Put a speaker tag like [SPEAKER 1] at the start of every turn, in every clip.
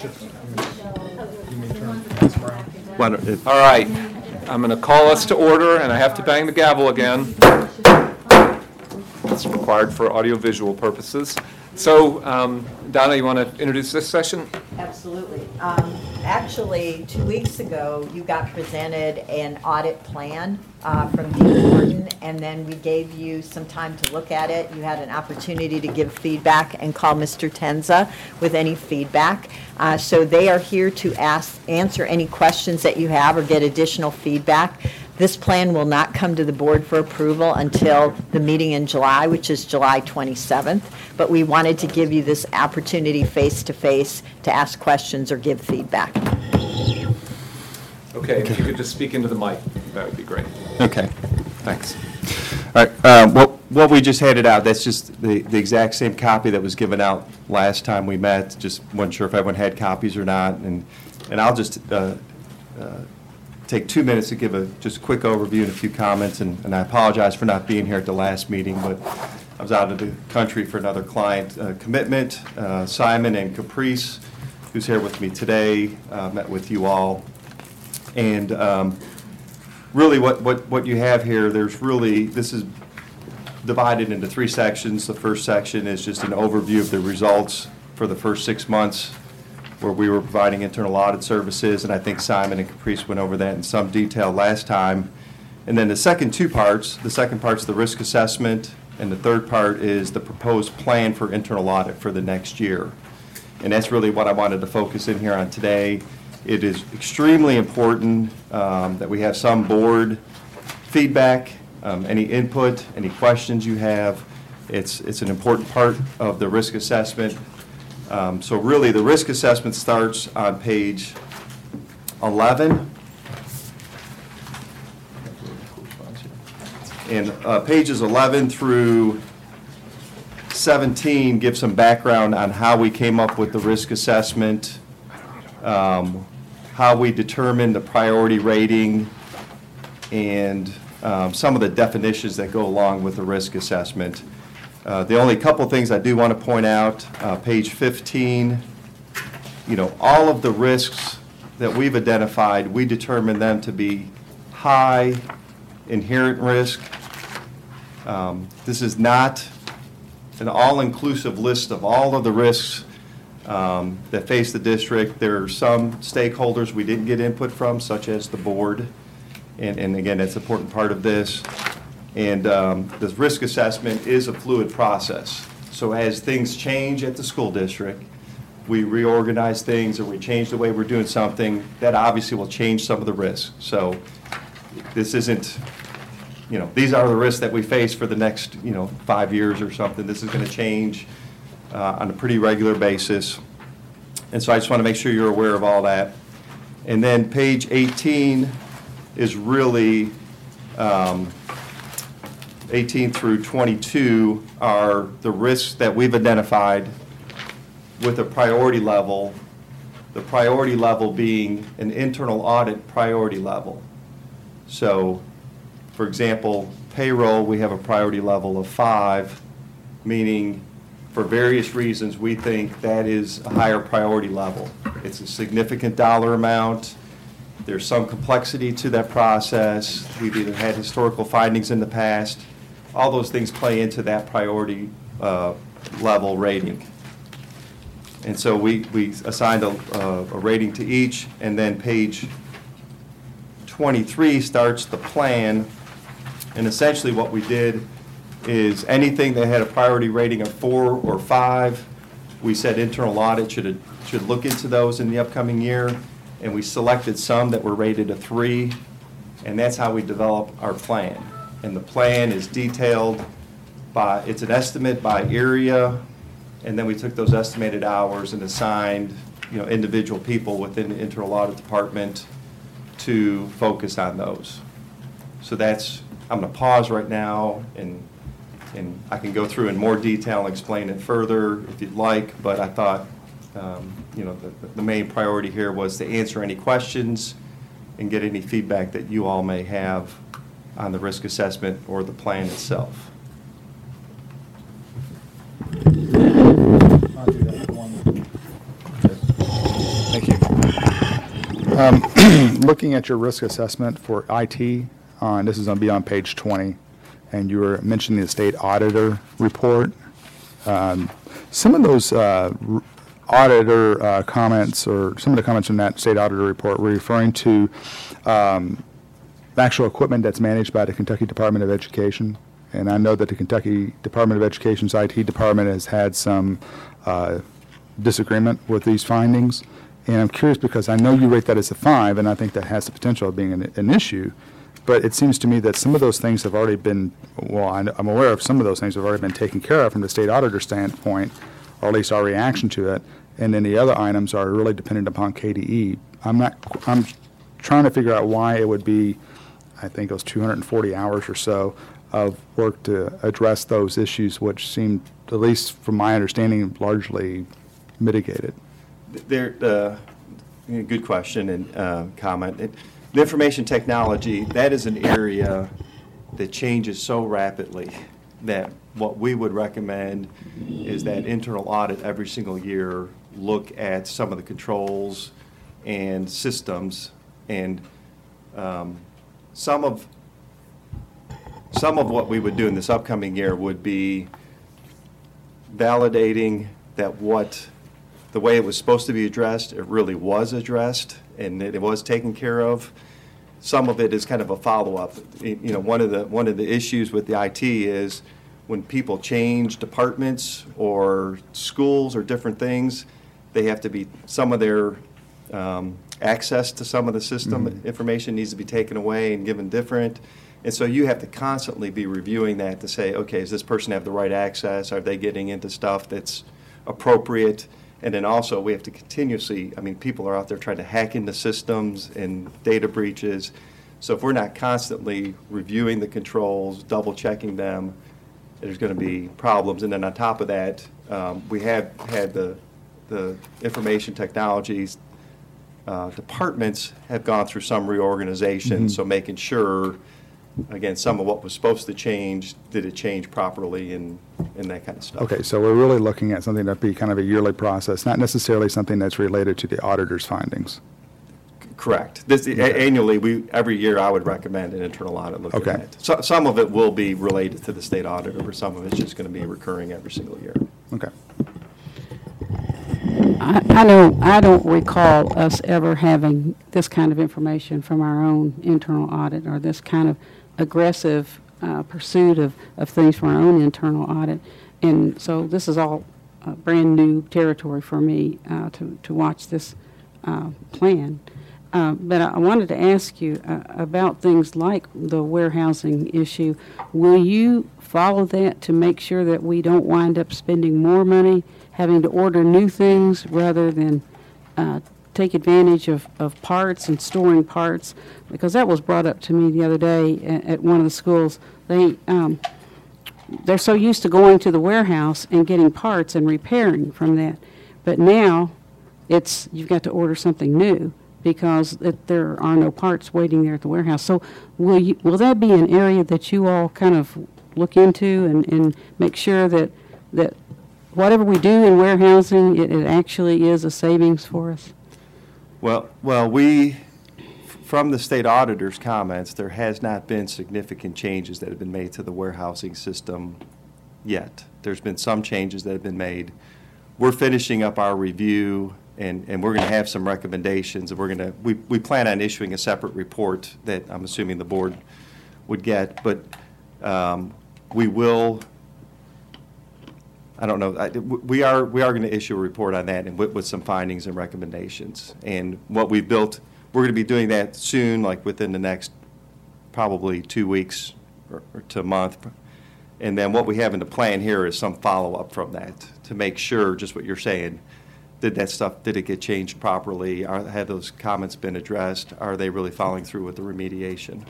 [SPEAKER 1] All right, I'm going to call us to order, and I have to bang the gavel again. It's required for audiovisual purposes. So, Donna, you want to introduce this session?
[SPEAKER 2] Absolutely. Actually, 2 weeks ago, you got presented an audit plan from Dean Morton, and then we gave you some time to look at it. You had an opportunity to give feedback and call Mr. Tenza with any feedback. So they are here to answer any questions that you have or get additional feedback. This plan will not come to the board for approval until the meeting in July, which is July 27th. But we wanted to give you this opportunity face-to-face to ask questions or give feedback.
[SPEAKER 1] Okay, if you could just speak into the mic, that would be great.
[SPEAKER 3] Okay, thanks. All right, what we just handed out, that's just the exact same copy that was given out last time we met. Just wasn't sure if everyone had copies or not. And I'll just take 2 minutes to give just a quick overview and a few comments. And I apologize for not being here at the last meeting, but I was out of the country for another client commitment. Simon and Caprice, who's here with me today, met with you all. And really what you have here, this is divided into 3 sections. The first section is just an overview of the results for the first 6 months where we were providing internal audit services, and I think Simon and Caprice went over that in some detail last time. And then the second 2 parts, the second part's the risk assessment, and the third part is the proposed plan for internal audit for the next year. And that's really what I wanted to focus in here on today. It is extremely important that we have some board feedback, any input, any questions you have. It's an important part of the risk assessment. So really the risk assessment starts on page 11. And pages 11 through 17 give some background on how we came up with the risk assessment, how we determine the priority rating, and some of the definitions that go along with the risk assessment. The only couple things I do want to point out, page 15, all of the risks that we've identified, we determine them to be high inherent risk. This is not an all-inclusive list of all of the risks that face the district. There are some stakeholders we didn't get input from, such as the board, and again, that's an important part of this. And the risk assessment is a fluid process. So as things change at the school district, we reorganize things or we change the way we're doing something, that obviously will change some of the risks. So this isn't, these are the risks that we face for the next, 5 years or something. This is going to change on a pretty regular basis. And so I just want to make sure you're aware of all that. And then page 18 is really 18 through 22 are the risks that we've identified with a priority level, the priority level being an internal audit priority level. So, for example, payroll, we have a priority level of 5, meaning for various reasons we think that is a higher priority level. It's a significant dollar amount. There's some complexity to that process. We've either had historical findings in the past. All those things play into that priority level rating. And so we assigned a rating to each, and then page 23 starts the plan. And essentially what we did is anything that had a priority rating of 4 or 5, we said internal audit should look into those in the upcoming year. And we selected some that were rated a 3, and that's how we develop our plan. And the plan is detailed it's an estimate by area, and then we took those estimated hours and assigned, individual people within the internal audit department to focus on those. So I'm going to pause right now, and I can go through in more detail and explain it further if you'd like, but I thought, the main priority here was to answer any questions and get any feedback that you all may have on the risk assessment or the plan itself.
[SPEAKER 4] I'll do that one. Thank you. Looking at your risk assessment for IT, and this is going to be on page 20, and you were mentioning the state auditor report. Some of those auditor comments, or some of the comments in that state auditor report, were referring to actual equipment that's managed by the Kentucky Department of Education. And I know that the Kentucky Department of Education's IT department has had some disagreement with these findings. And I'm curious because I know you rate that as a 5, and I think that has the potential of being an issue. But it seems to me that some of those things have already been, well, I'm aware of some of those things have already been taken care of from the state auditor standpoint, or at least our reaction to it. And then the other items are really dependent upon KDE. I'm trying to figure out why it would be, I think it was 240 hours or so of work to address those issues, which seemed, at least from my understanding, largely mitigated.
[SPEAKER 3] Good question and comment. The information technology, that is an area that changes so rapidly that what we would recommend is that internal audit every single year look at some of the controls and systems, and some of what we would do in this upcoming year would be validating that the way it was supposed to be addressed, it really was addressed, and that it was taken care of. Some of it is kind of a follow-up. One of the issues with the IT is when people change departments or schools or different things, they have to be, some of their access to some of the system information needs to be taken away and given different. And so you have to constantly be reviewing that to say, okay, does this person have the right access? Are they getting into stuff that's appropriate? And then also we have to continuously, people are out there trying to hack into systems and data breaches. So if we're not constantly reviewing the controls, double checking them, there's going to be problems. And then on top of that, we have had the information technologies departments have gone through some reorganization. So making sure, again, some of what was supposed to change, did it change properly, and that kind of stuff.
[SPEAKER 4] Okay, so we're really looking at something that'd be kind of a yearly process, not necessarily something that's related to the auditor's findings.
[SPEAKER 3] Correct. Annually, every year I would recommend an internal audit looking
[SPEAKER 4] Okay.
[SPEAKER 3] at it. So, some of it will be related to the state auditor, or some of it's just going to be recurring every single year.
[SPEAKER 4] Okay.
[SPEAKER 5] I know I don't recall us ever having this kind of information from our own internal audit, or this kind of aggressive pursuit of things from our own internal audit. And so this is all brand new territory for me to watch this plan. But I wanted to ask you about things like the warehousing issue. Will you follow that to make sure that we don't wind up spending more money having to order new things rather than take advantage of parts and storing parts? Because that was brought up to me the other day at one of the schools. They're so used to going to the warehouse and getting parts and repairing from that. But now you've got to order something new because there are no parts waiting there at the warehouse. So will that be an area that you all kind of look into and make sure that whatever we do in warehousing, it actually is a savings for us?
[SPEAKER 3] Well, from the state auditor's comments, there has not been significant changes that have been made to the warehousing system yet. There's been some changes that have been made. We're finishing up our review, and we're going to have some recommendations. And we plan on issuing a separate report that I'm assuming the board would get, but we will. I don't know. We are going to issue a report on that and with some findings and recommendations. And what we've built, we're going to be doing that soon, like within the next probably 2 weeks or to a month. And then what we have in the plan here is some follow-up from that to make sure, just what you're saying, did it get changed properly? Have those comments been addressed? Are they really following through with the remediation?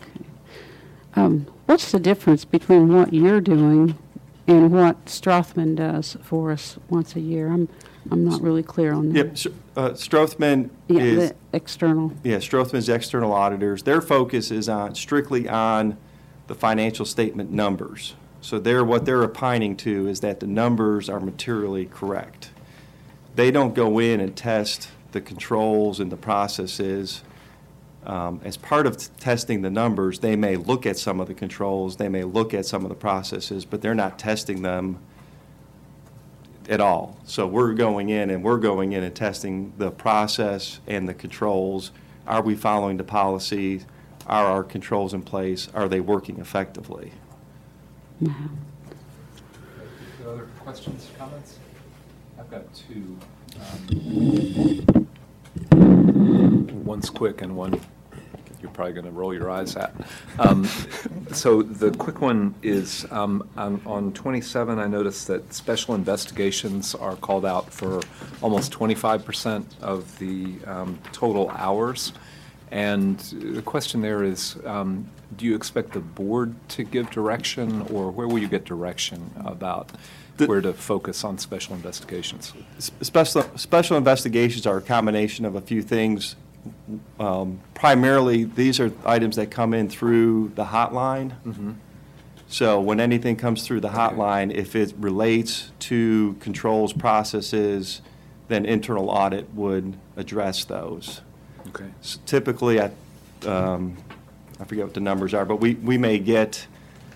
[SPEAKER 5] Okay. What's the difference between what you're doing and what Strothman does for us once a year? I'm not really clear on that.
[SPEAKER 3] Yep, Strothman is
[SPEAKER 5] the external.
[SPEAKER 3] Yeah, Strothman's external auditors. Their focus is strictly on the financial statement numbers. So what they're opining to is that the numbers are materially correct. They don't go in and test the controls and the processes. As part of testing the numbers, they may look at some of the controls, they may look at some of the processes, but they're not testing them at all. So we're going in and testing the process and the controls. Are we following the policy? Are our controls in place? Are they working effectively?
[SPEAKER 1] Other questions, comments? I've got two. One's quick and one you're probably going to roll your eyes at. So the quick one is, on 27, I noticed that special investigations are called out for almost 25% of the total hours. And the question there is, do you expect the board to give direction, or where will you get direction about where to focus on special investigations?
[SPEAKER 3] Special investigations are a combination of a few things. Primarily, these are items that come in through the hotline.
[SPEAKER 1] Mm-hmm.
[SPEAKER 3] So when anything comes through the hotline, if it relates to controls processes, then internal audit would address those.
[SPEAKER 1] Okay.
[SPEAKER 3] So typically, I forget what the numbers are, but we may get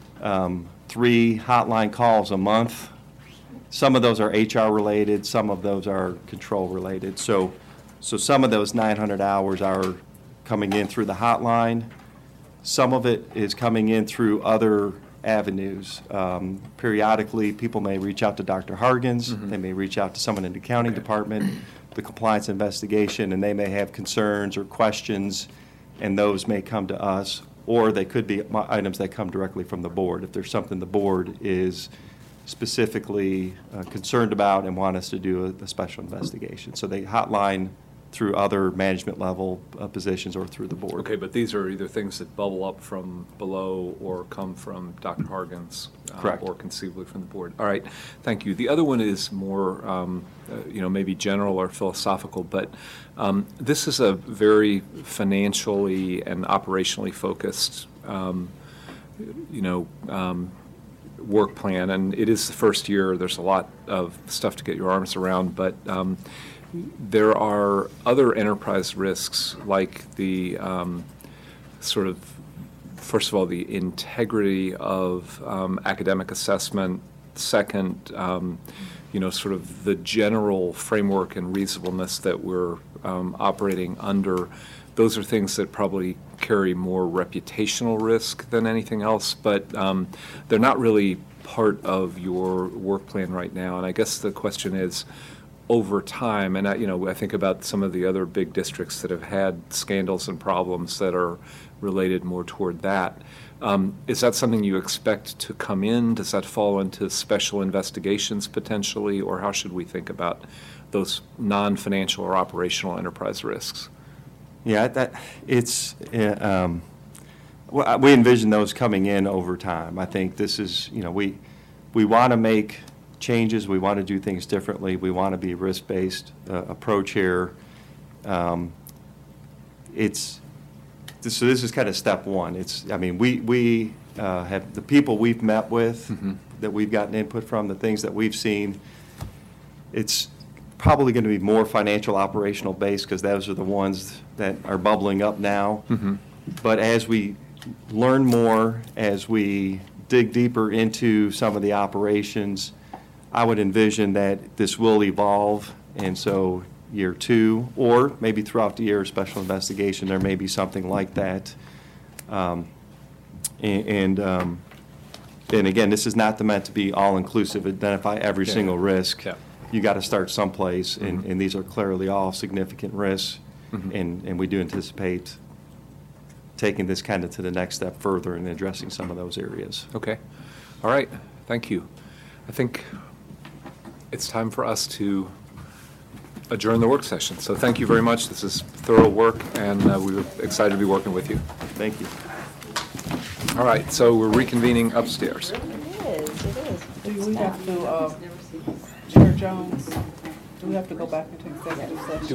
[SPEAKER 3] 3 hotline calls a month. Some of those are HR related, some of those are control related. So some of those 900 hours are coming in through the hotline. Some of it is coming in through other avenues. Periodically, people may reach out to Dr. Hargens.
[SPEAKER 1] Mm-hmm.
[SPEAKER 3] They may reach out to someone in the accounting department, the compliance investigation, and they may have concerns or questions, and those may come to us. Or they could be items that come directly from the board. If there's something the board is specifically concerned about and want us to do a special investigation. So they hotline through other management level positions or through the board.
[SPEAKER 1] Okay, but these are either things that bubble up from below or come from Dr. Hargens.
[SPEAKER 3] Correct.
[SPEAKER 1] Or conceivably from the board. All right, thank you. The other one is more, maybe general or philosophical, but this is a very financially and operationally focused, work plan, and it is the first year. There's a lot of stuff to get your arms around, but there are other enterprise risks, like the first of all, the integrity of academic assessment. Second, sort of the general framework and reasonableness that we're operating under. Those are things that probably carry more reputational risk than anything else, but they're not really part of your work plan right now. And I guess the question is, over time, and I think about some of the other big districts that have had scandals and problems that are related more toward that. Is that something you expect to come in? Does that fall into special investigations potentially, or how should we think about those non-financial or operational enterprise risks?
[SPEAKER 3] Yeah, we envision those coming in over time. I think this is, we want to make changes, we want to do things differently, we want to be a risk-based approach here. So this is kind of step one. We have the people we've met with,
[SPEAKER 1] Mm-hmm.
[SPEAKER 3] that we've gotten input from, the things that we've seen. It's probably going to be more financial operational based, because those are the ones that are bubbling up now.
[SPEAKER 1] Mm-hmm.
[SPEAKER 3] But as we learn more, as we dig deeper into some of the operations, I would envision that this will evolve, and so year 2, or maybe throughout the year, special investigation, there may be something like that. And again, this is not meant to be all-inclusive, identify every
[SPEAKER 1] Yeah.
[SPEAKER 3] single risk.
[SPEAKER 1] Yeah.
[SPEAKER 3] You got to start someplace,
[SPEAKER 1] Mhm.
[SPEAKER 3] and these are clearly all significant risks,
[SPEAKER 1] Mhm.
[SPEAKER 3] and we do anticipate taking this kind of to the next step further and addressing some of those areas.
[SPEAKER 1] Okay. All right. Thank you. I think it's time for us to adjourn the work session. So thank you very much. This is thorough work, and we were excited to be working with you.
[SPEAKER 3] Thank you.
[SPEAKER 1] All right. So we're reconvening upstairs.
[SPEAKER 2] It is.
[SPEAKER 6] Do we have to, Chair Jones, do we have to go back into executive session?